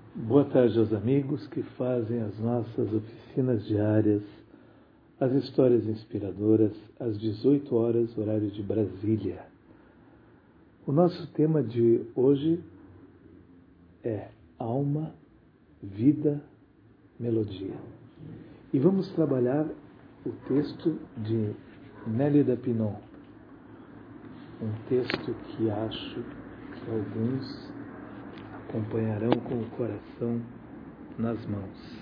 Boa tarde aos amigos que fazem as nossas oficinas diárias, as histórias inspiradoras, às 18 horas, horário de Brasília. O nosso tema de hoje é alma, vida, melodia. E vamos trabalhar o texto de Nélida Pinon, um texto que acho que alguns acompanharão com o coração nas mãos.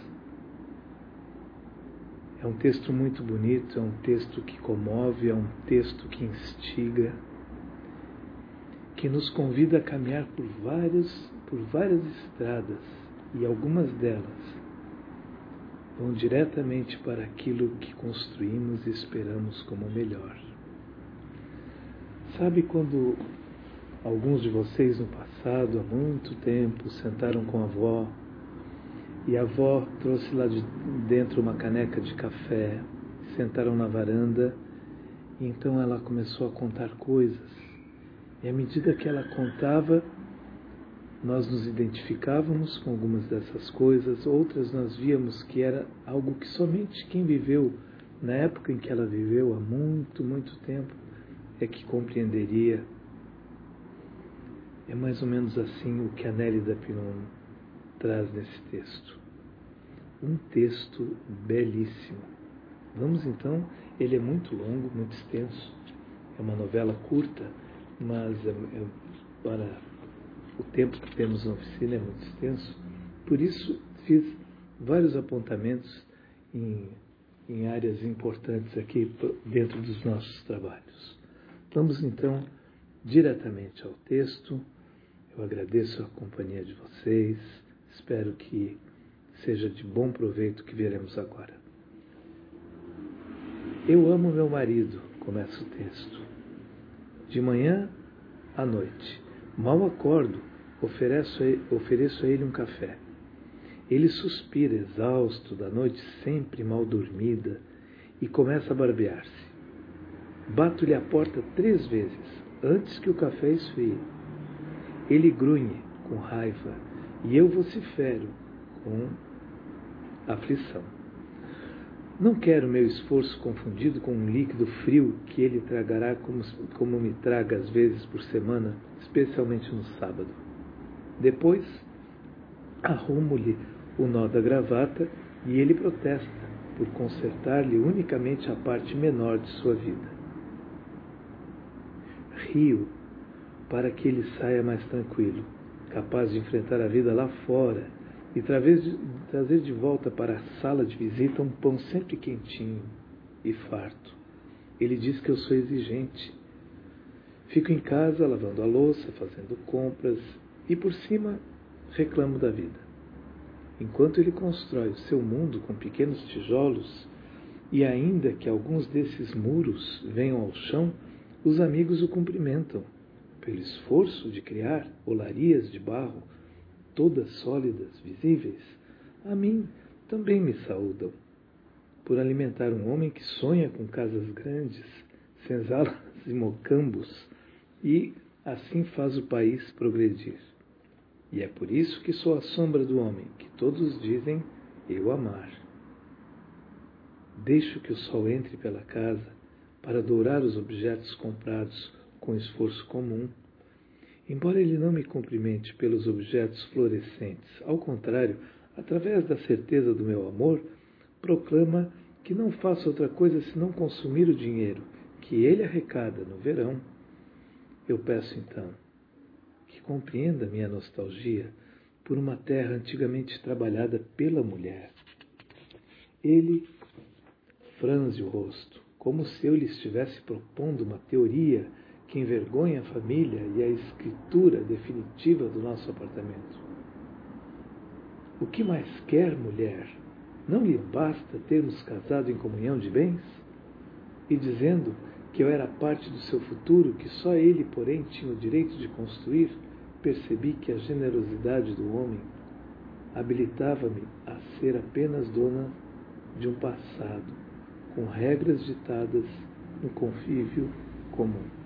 É um texto muito bonito, é um texto que comove, é um texto que instiga, que nos convida a caminhar por várias estradas, e algumas delas vão diretamente para aquilo que construímos e esperamos como melhor. Sabe quando alguns de vocês no passado, há muito tempo, sentaram com a avó e a avó trouxe lá de dentro uma caneca de café, sentaram na varanda e então ela começou a contar coisas. E à medida que ela contava, nós nos identificávamos com algumas dessas coisas, outras nós víamos que era algo que somente quem viveu na época em que ela viveu, há muito, muito tempo, é que compreenderia. É mais ou menos assim o que a Nélida Pinon traz nesse texto. Um texto belíssimo. Vamos então, ele é muito longo, muito extenso, é uma novela curta, mas para o tempo que temos na oficina é muito extenso, por isso fiz vários apontamentos em áreas importantes aqui dentro dos nossos trabalhos. Vamos então diretamente ao texto. Eu agradeço a companhia de vocês, espero que seja de bom proveito o que veremos agora. Eu amo meu marido, começa o texto. De manhã à noite, mal acordo, ofereço a ele um café. Ele suspira, exausto, da noite sempre mal dormida, e começa a barbear-se. Bato-lhe a porta 3 vezes, antes que o café esfrie. Ele grunhe com raiva e eu vocifero com aflição. Não quero meu esforço confundido com um líquido frio que ele tragará como me traga às vezes por semana, especialmente no sábado. Depois, arrumo-lhe o nó da gravata e ele protesta por consertar-lhe unicamente a parte menor de sua vida. Rio para que ele saia mais tranquilo, capaz de enfrentar a vida lá fora e trazer de volta para a sala de visita um pão sempre quentinho e farto. Ele diz que eu sou exigente. Fico em casa lavando a louça, fazendo compras e por cima reclamo da vida. Enquanto ele constrói o seu mundo com pequenos tijolos e ainda que alguns desses muros venham ao chão, os amigos o cumprimentam pelo esforço de criar olarias de barro, todas sólidas, visíveis. A mim também me saúdam, por alimentar um homem que sonha com casas grandes, senzalas e mocambos, e assim faz o país progredir. E é por isso que sou a sombra do homem, que todos dizem eu amar. Deixo que o sol entre pela casa para dourar os objetos comprados com esforço comum. Embora ele não me cumprimente pelos objetos florescentes, ao contrário, através da certeza do meu amor, proclama que não faço outra coisa senão consumir o dinheiro que ele arrecada no verão. Eu peço então que compreenda minha nostalgia por uma terra antigamente trabalhada pela mulher. Ele franze o rosto, como se eu lhe estivesse propondo uma teoria que envergonha a família e a escritura definitiva do nosso apartamento. O que mais quer, mulher? Não lhe basta termos casado em comunhão de bens? E dizendo que eu era parte do seu futuro, que só ele, porém, tinha o direito de construir, percebi que a generosidade do homem habilitava-me a ser apenas dona de um passado, com regras ditadas no convívio comum.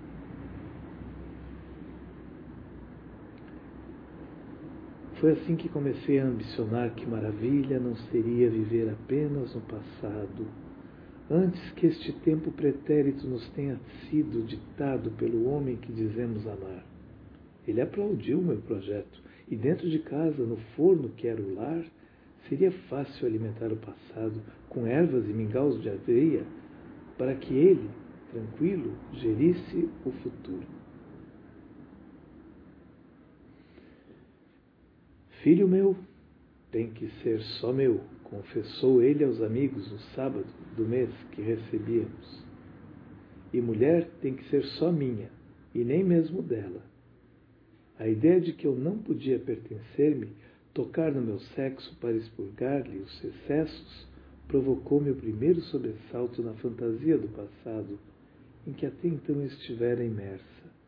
Foi assim que comecei a ambicionar que maravilha não seria viver apenas no passado, antes que este tempo pretérito nos tenha sido ditado pelo homem que dizemos amar. Ele aplaudiu o meu projeto, e dentro de casa, no forno que era o lar, seria fácil alimentar o passado com ervas e mingaus de aveia, para que ele, tranquilo, gerisse o futuro. Filho meu, tem que ser só meu, confessou ele aos amigos no sábado do mês que recebíamos. E mulher tem que ser só minha, e nem mesmo dela. A ideia de que eu não podia pertencer-me, tocar no meu sexo para expurgar-lhe os excessos, provocou-me o primeiro sobressalto na fantasia do passado, em que até então estivera imersa.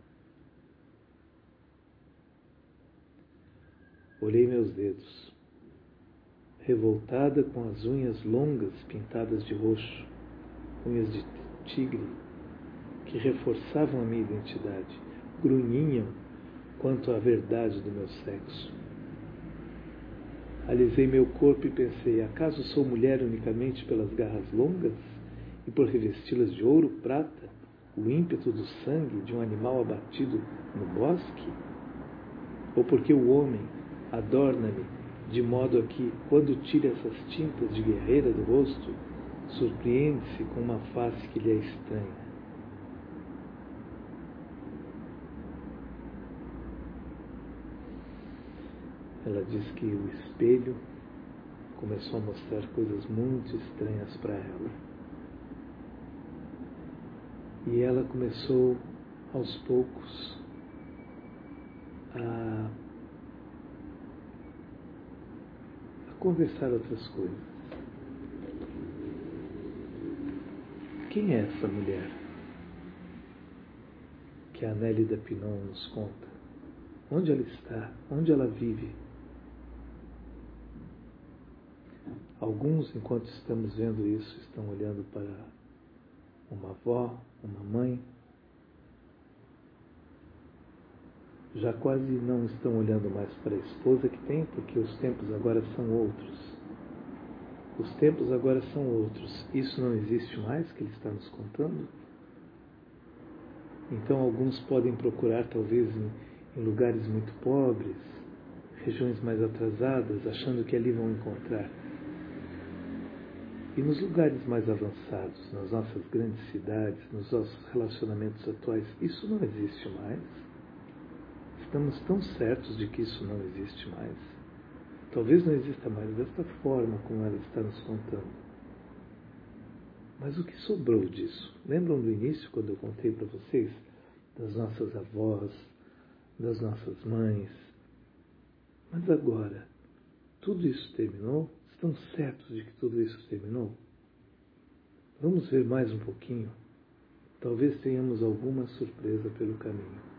Olhei meus dedos, revoltada com as unhas longas pintadas de roxo, unhas de tigre, que reforçavam a minha identidade, grunhiam quanto à verdade do meu sexo. Alisei meu corpo e pensei, acaso sou mulher unicamente pelas garras longas e por revesti-las de ouro, prata, o ímpeto do sangue de um animal abatido no bosque? Ou porque o homem adorna-me de modo a que, quando tira essas tintas de guerreira do rosto, surpreende-se com uma face que lhe é estranha? Ela diz que o espelho começou a mostrar coisas muito estranhas para ela. E ela começou, aos poucos, a conversar outras coisas. Quem é essa mulher que a Nélida Pinon nos conta? Onde ela está? Onde ela vive? Alguns, enquanto estamos vendo isso, estão olhando para uma avó, uma mãe. Já quase não estão olhando mais para a esposa que tem, porque os tempos agora são outros. Os tempos agora são outros. Isso não existe mais, que ele está nos contando? Então alguns podem procurar, talvez, em lugares muito pobres, regiões mais atrasadas, achando que ali vão encontrar. E nos lugares mais avançados, nas nossas grandes cidades, nos nossos relacionamentos atuais, isso não existe mais. Estamos tão certos de que isso não existe mais. Talvez não exista mais desta forma como ela está nos contando. Mas o que sobrou disso? Lembram do início, quando eu contei para vocês das nossas avós, das nossas mães? Mas agora, tudo isso terminou? Estão certos de que tudo isso terminou? Vamos ver mais um pouquinho? Talvez tenhamos alguma surpresa pelo caminho.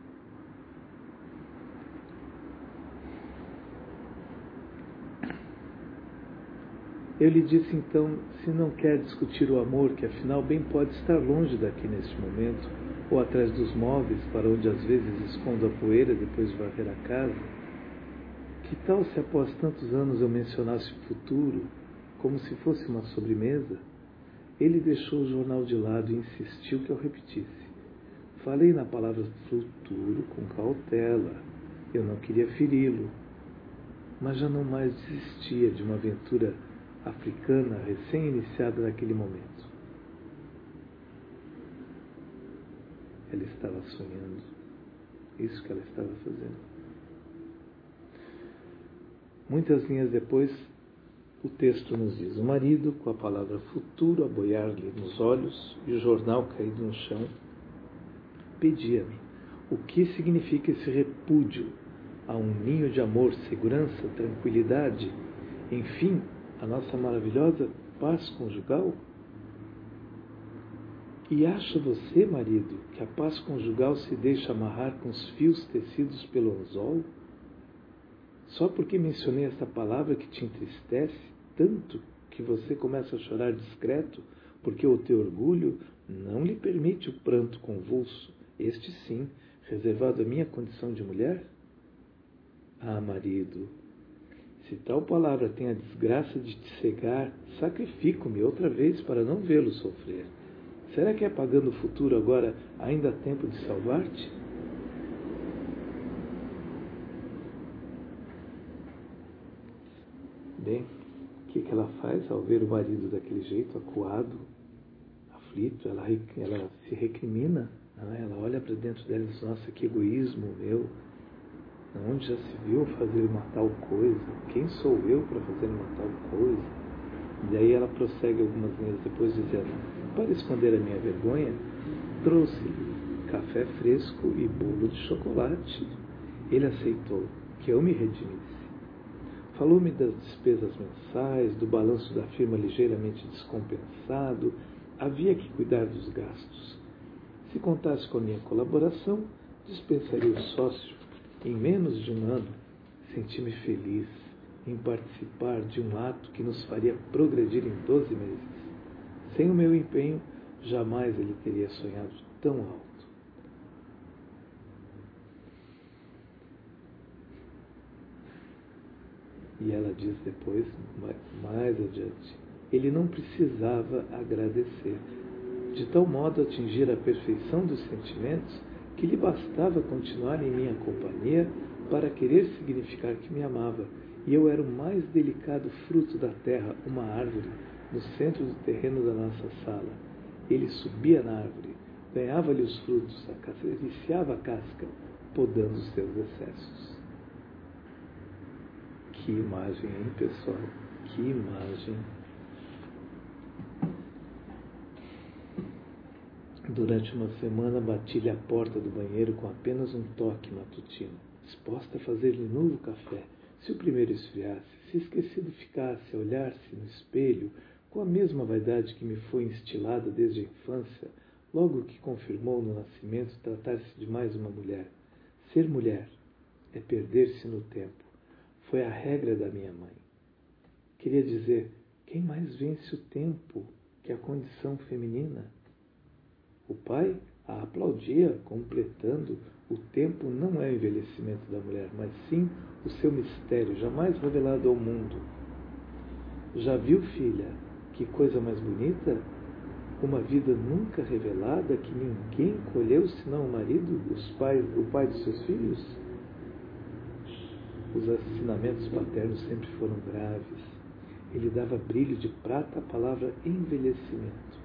Eu lhe disse então, se não quer discutir o amor, que afinal bem pode estar longe daqui neste momento, ou atrás dos móveis, para onde às vezes escondo a poeira depois de varrer a casa, que tal se após tantos anos eu mencionasse o futuro, como se fosse uma sobremesa? Ele deixou o jornal de lado e insistiu que eu repetisse. Falei na palavra futuro com cautela. Eu não queria feri-lo, mas já não mais desistia de uma aventura africana recém-iniciada naquele momento. Ela estava sonhando. Isso que ela estava fazendo. Muitas linhas depois, o texto nos diz: o marido, com a palavra futuro a boiar-lhe nos olhos e o jornal caído no chão, pedia-me o que significa esse repúdio a um ninho de amor, segurança, tranquilidade, enfim, a nossa maravilhosa paz conjugal? E acha você, marido, que a paz conjugal se deixa amarrar com os fios tecidos pelo anzol? Só porque mencionei esta palavra que te entristece tanto que você começa a chorar discreto, porque o teu orgulho não lhe permite o pranto convulso, este sim, reservado à minha condição de mulher? Ah, marido, Se tal palavra tem a desgraça de te cegar, sacrifico-me outra vez para não vê-lo sofrer. Será que apagando o futuro agora ainda há tempo de salvar-te? Bem, o que ela faz ao ver o marido daquele jeito, acuado, aflito? Ela se recrimina, não é? Ela olha para dentro dela e diz, nossa, que egoísmo meu. Onde já se viu fazer uma tal coisa? Quem sou eu para fazer uma tal coisa? E daí ela prossegue algumas linhas depois dizendo, para esconder a minha vergonha, trouxe-lhe café fresco e bolo de chocolate. Ele aceitou que eu me redimisse. Falou-me das despesas mensais, do balanço da firma ligeiramente descompensado. Havia que cuidar dos gastos. Se contasse com a minha colaboração, dispensaria o sócio. Em menos de um ano, senti-me feliz em participar de um ato que nos faria progredir em 12 meses. Sem o meu empenho, jamais ele teria sonhado tão alto. E ela diz depois, mais adiante, ele não precisava agradecer. De tal modo atingir a perfeição dos sentimentos que lhe bastava continuar em minha companhia para querer significar que me amava, e eu era o mais delicado fruto da terra, uma árvore, no centro do terreno da nossa sala. Ele subia na árvore, ganhava-lhe os frutos, acariciava a casca, podando os seus excessos. Que imagem, hein, pessoal? Que imagem! Durante uma semana bati-lhe a porta do banheiro com apenas um toque matutino, disposta a fazer-lhe novo café, se o primeiro esfriasse, se esquecido ficasse a olhar-se no espelho com a mesma vaidade que me foi instilada desde a infância, logo que confirmou no nascimento tratar-se de mais uma mulher. Ser mulher é perder-se no tempo. Foi a regra da minha mãe. Queria dizer, quem mais vence o tempo que a condição feminina? O pai a aplaudia, completando, o tempo não é o envelhecimento da mulher, mas sim o seu mistério, jamais revelado ao mundo. Já viu, filha, que coisa mais bonita? Uma vida nunca revelada que ninguém colheu senão o marido, o pai dos seus filhos? Os assinamentos paternos sempre foram graves. Ele dava brilho de prata à palavra envelhecimento.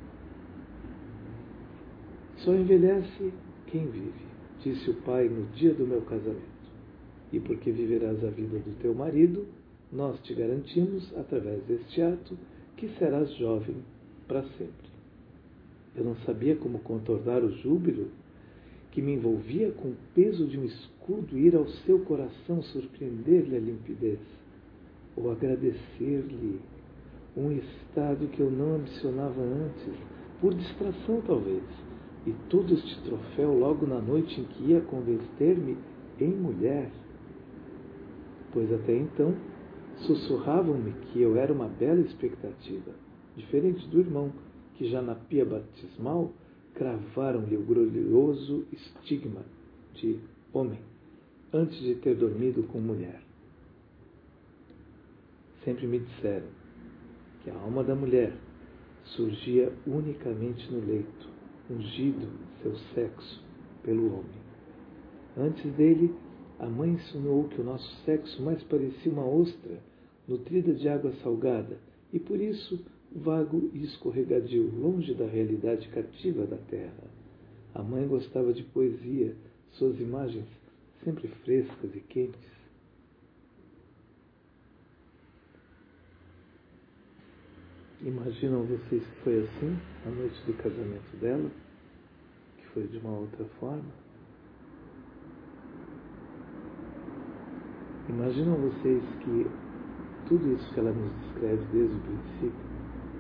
Só envelhece quem vive, disse o pai no dia do meu casamento. E porque viverás a vida do teu marido, nós te garantimos, através deste ato, que serás jovem para sempre. Eu não sabia como contornar o júbilo que me envolvia com o peso de um escudo, ir ao seu coração, surpreender-lhe a limpidez, ou agradecer-lhe um estado que eu não ambicionava antes, por distração talvez, e todo este troféu logo na noite em que ia converter-me em mulher. Pois até então sussurravam-me que eu era uma bela expectativa, diferente do irmão, que já na pia batismal cravaram-lhe o glorioso estigma de homem, antes de ter dormido com mulher. Sempre me disseram que a alma da mulher surgia unicamente no leito, ungido seu sexo pelo homem. Antes dele, a mãe ensinou que o nosso sexo mais parecia uma ostra nutrida de água salgada e, por isso, vago e escorregadio, longe da realidade cativa da terra. A mãe gostava de poesia, suas imagens sempre frescas e quentes. Imaginam vocês que foi assim a noite do casamento dela, que foi de uma outra forma? Imaginam vocês que tudo isso que ela nos descreve desde o princípio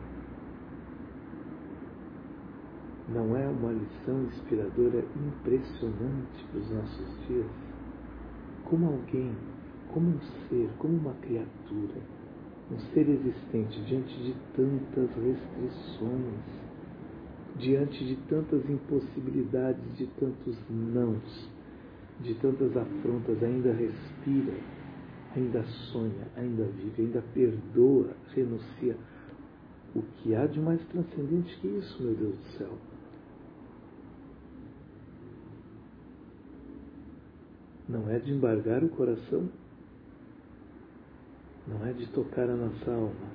não é uma lição inspiradora impressionante para os nossos dias? Como alguém, como um ser, como uma criatura, um ser existente diante de tantas restrições, diante de tantas impossibilidades, de tantos nãos, de tantas afrontas, ainda respira ainda sonha, ainda vive, ainda perdoa, renuncia. O que há de mais transcendente que isso, meu Deus do céu? Não é de embargar o coração? Não é de tocar a nossa alma?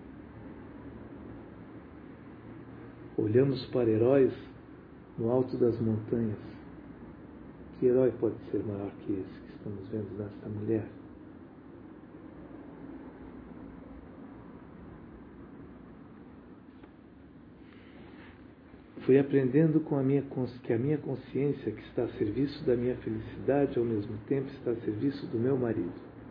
Olhamos para heróis no alto das montanhas. Que herói pode ser maior que esse que estamos vendo nesta mulher? Fui aprendendo que a minha consciência, que está a serviço da minha felicidade, ao mesmo tempo está a serviço do meu marido.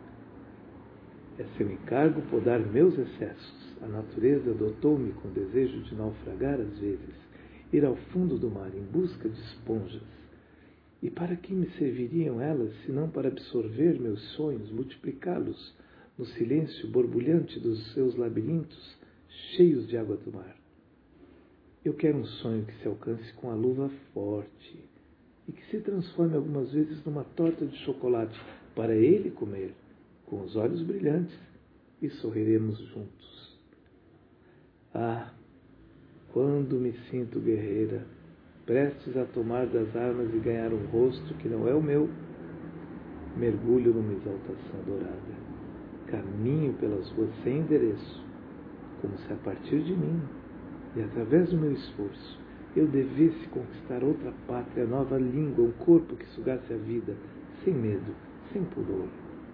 É seu encargo podar meus excessos. A natureza dotou-me com o desejo de naufragar às vezes, ir ao fundo do mar em busca de esponjas. E para que me serviriam elas, se não para absorver meus sonhos, multiplicá-los no silêncio borbulhante dos seus labirintos, cheios de água do mar? Eu quero um sonho que se alcance com a luva forte e que se transforme algumas vezes numa torta de chocolate para ele comer, com os olhos brilhantes, e sorriremos juntos. Ah, quando me sinto guerreira, prestes a tomar das armas e ganhar um rosto que não é o meu, mergulho numa exaltação dourada. Caminho pelas ruas sem endereço, como se a partir de mim, e através do meu esforço, eu devesse conquistar outra pátria, nova língua, um corpo que sugasse a vida, sem medo, sem pudor.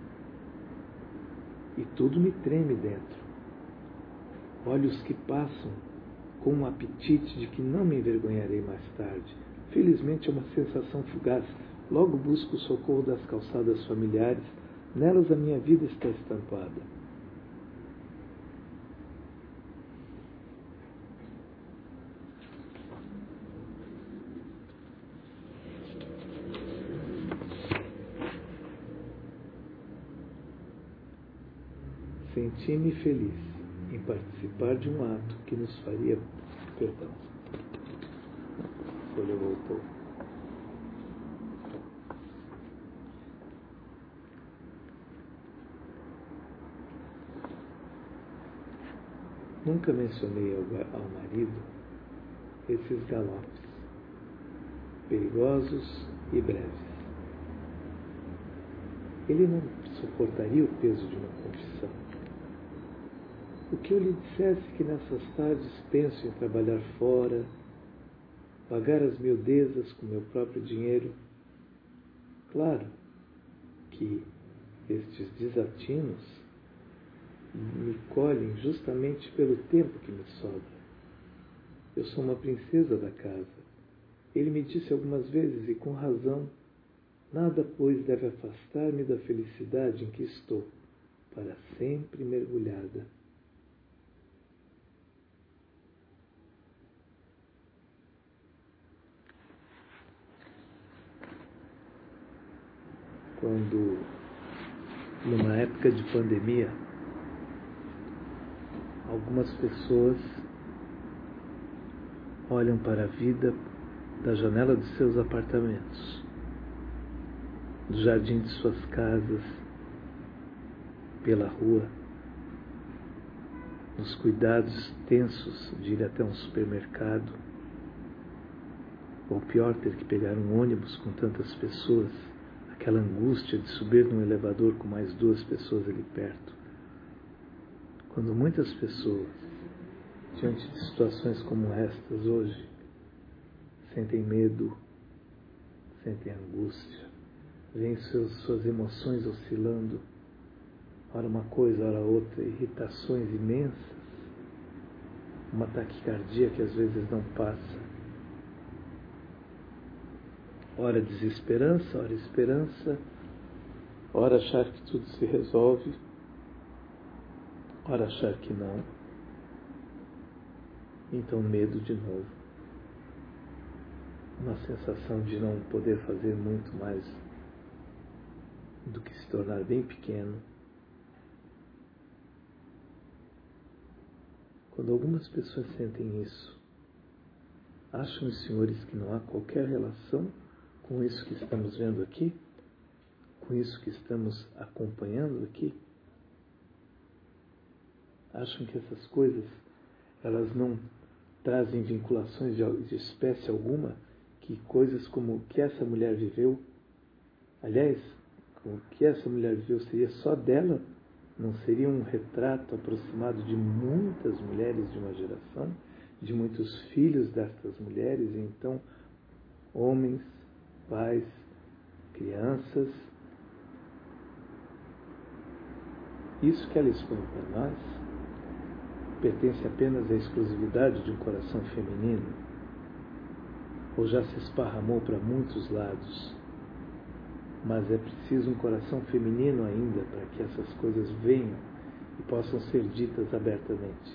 E tudo me treme dentro. Olhos que passam com um apetite de que não me envergonharei mais tarde. Felizmente é uma sensação fugaz. Logo busco o socorro das calçadas familiares. Nelas a minha vida está estampada. Senti-me feliz em participar de um ato que nos faria... Perdão. A folha voltou. Nunca mencionei ao marido esses galopes, perigosos e breves. Ele não suportaria o peso de uma confissão. O que eu lhe dissesse que nessas tardes penso em trabalhar fora, pagar as miudezas com meu próprio dinheiro? Claro que estes desatinos me colhem justamente pelo tempo que me sobra. Eu sou uma princesa da casa. Ele me disse algumas vezes, e com razão, nada, pois, deve afastar-me da felicidade em que estou, para sempre mergulhada. Quando, numa época de pandemia, algumas pessoas olham para a vida da janela dos seus apartamentos, do jardim de suas casas, pela rua, nos cuidados tensos de ir até um supermercado, ou pior, ter que pegar um ônibus com tantas pessoas, aquela angústia de subir num elevador com mais 2 pessoas ali perto. Quando muitas pessoas, diante de situações como estas hoje, sentem medo, sentem angústia, veem suas emoções oscilando, ora uma coisa, ora outra, irritações imensas, uma taquicardia que às vezes não passa, ora desesperança, ora esperança, ora achar que tudo se resolve, ora achar que não, então medo de novo. Uma sensação de não poder fazer muito mais do que se tornar bem pequeno. Quando algumas pessoas sentem isso, acham os senhores que não há qualquer relação com isso que estamos vendo aqui? Com isso que estamos acompanhando aqui? acham que essas coisas elas não trazem vinculações de espécie alguma, que coisas como o que essa mulher viveu, aliás, o que essa mulher viveu seria só dela, não seria um retrato aproximado de muitas mulheres de uma geração, de muitos filhos destas mulheres, e então homens, pais, crianças. Isso que ela expõe para nós pertence apenas à exclusividade de um coração feminino? Ou já se esparramou para muitos lados? Mas é preciso um coração feminino ainda para que essas coisas venham e possam ser ditas abertamente.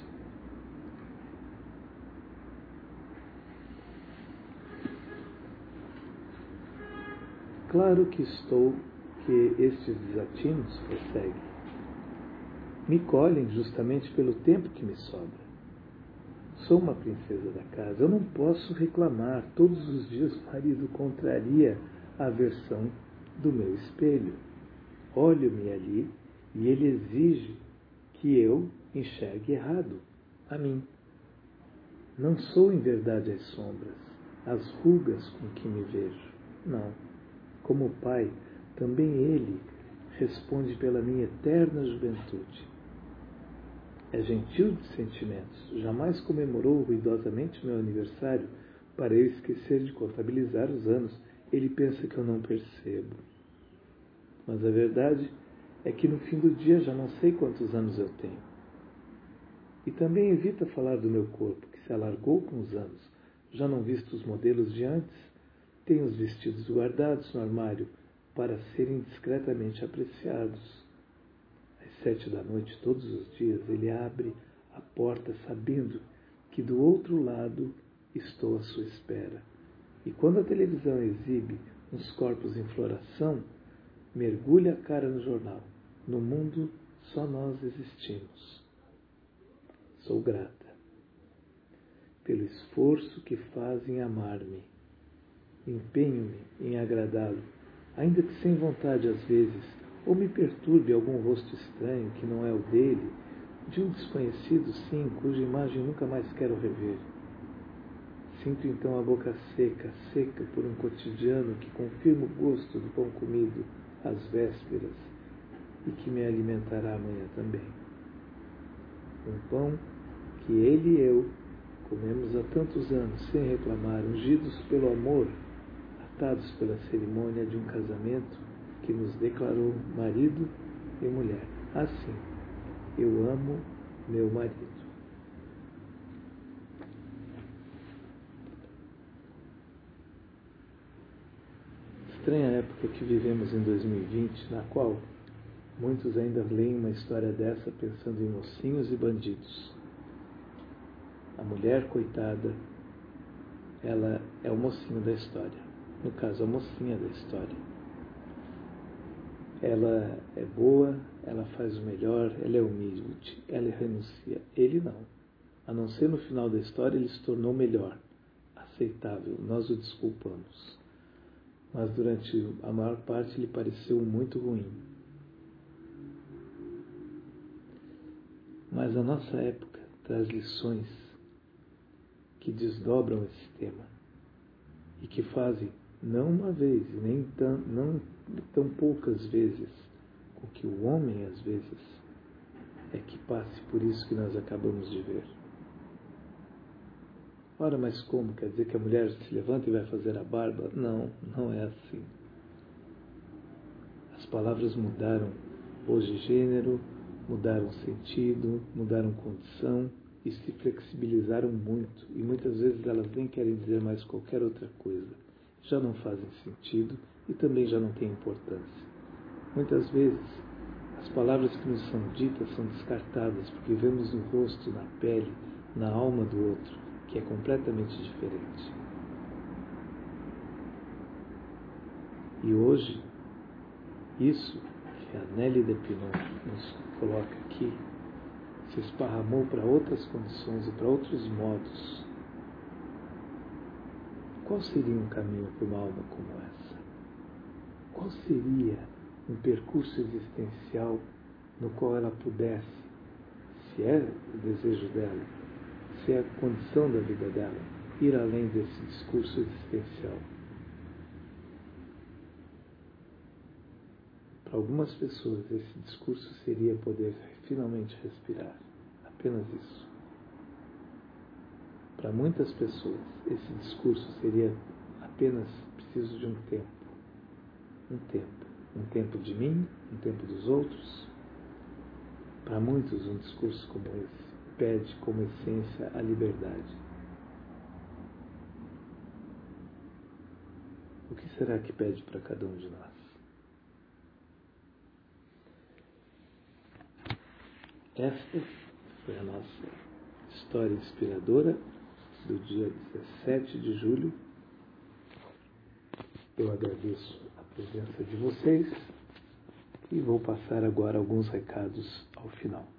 Claro que estes desatinos prosseguem. Me colhem justamente pelo tempo que me sobra. Sou uma princesa da casa, eu não posso reclamar. Todos os dias o marido contraria a versão do meu espelho. Olho-me ali e ele exige que eu enxergue errado a mim. Não sou em verdade as sombras, as rugas com que me vejo. Não. Como pai, também ele responde pela minha eterna juventude. É gentil de sentimentos, jamais comemorou ruidosamente meu aniversário para eu esquecer de contabilizar os anos. Ele pensa que eu não percebo. Mas a verdade é que no fim do dia já não sei quantos anos eu tenho. E também evita falar do meu corpo, que se alargou com os anos. Já não visto os modelos de antes. Tenho os vestidos guardados no armário para serem discretamente apreciados. Às 7 da noite, todos os dias, ele abre a porta sabendo que do outro lado estou à sua espera. E quando a televisão exibe uns corpos em floração, mergulha a cara no jornal. No mundo só nós existimos. Sou grata pelo esforço que faz em amar-me. Empenho-me em agradá-lo, ainda que sem vontade às vezes, ou me perturbe algum rosto estranho que não é o dele, de um desconhecido, sim, cuja imagem nunca mais quero rever. Sinto então a boca seca, seca por um cotidiano que confirma o gosto do pão comido às vésperas e que me alimentará amanhã também. Um pão que ele e eu comemos há tantos anos sem reclamar, ungidos pelo amor, atados pela cerimônia de um casamento que nos declarou marido e mulher. Assim, eu amo meu marido. Estranha época que vivemos em 2020, na qual muitos ainda leem uma história dessa pensando em mocinhos e bandidos. A mulher, coitada, ela é o mocinho da história. No caso, a mocinha da história. Ela é boa, ela faz o melhor, ela é humilde, ela renuncia. Ele não. A não ser no final da história, ele se tornou melhor, aceitável, nós o desculpamos. Mas durante a maior parte ele pareceu muito ruim. Mas a nossa época traz lições que desdobram esse tema e que fazem, não uma vez, não tão poucas vezes, com que o homem, às vezes, é que passe por isso que nós acabamos de ver. Ora, mas como? Quer dizer que a mulher se levanta e vai fazer a barba? Não, não é assim. As palavras mudaram hoje gênero, mudaram sentido, mudaram condição e se flexibilizaram muito. E muitas vezes elas nem querem dizer mais qualquer outra coisa. Já não fazem sentido e também já não têm importância. Muitas vezes as palavras que nos são ditas são descartadas porque vemos no rosto, na pele, na alma do outro, que é completamente diferente. E hoje, isso que a Nelly Depinon nos coloca aqui, se esparramou para outras condições e para outros modos. Qual seria um caminho para uma alma como essa? Qual seria um percurso existencial no qual ela pudesse se é o desejo dela, se é a condição da vida dela, ir além desse discurso existencial. Para algumas pessoas, esse discurso seria poder finalmente respirar. Apenas isso. Para muitas pessoas, esse discurso seria apenas preciso de um tempo. Um tempo. Um tempo de mim, um tempo dos outros. Para muitos, um discurso como esse pede como essência a liberdade. O que será que pede para cada um de nós? Esta foi a nossa história inspiradora do dia 17 de julho. Eu agradeço a presença de vocês e vou passar agora alguns recados ao final.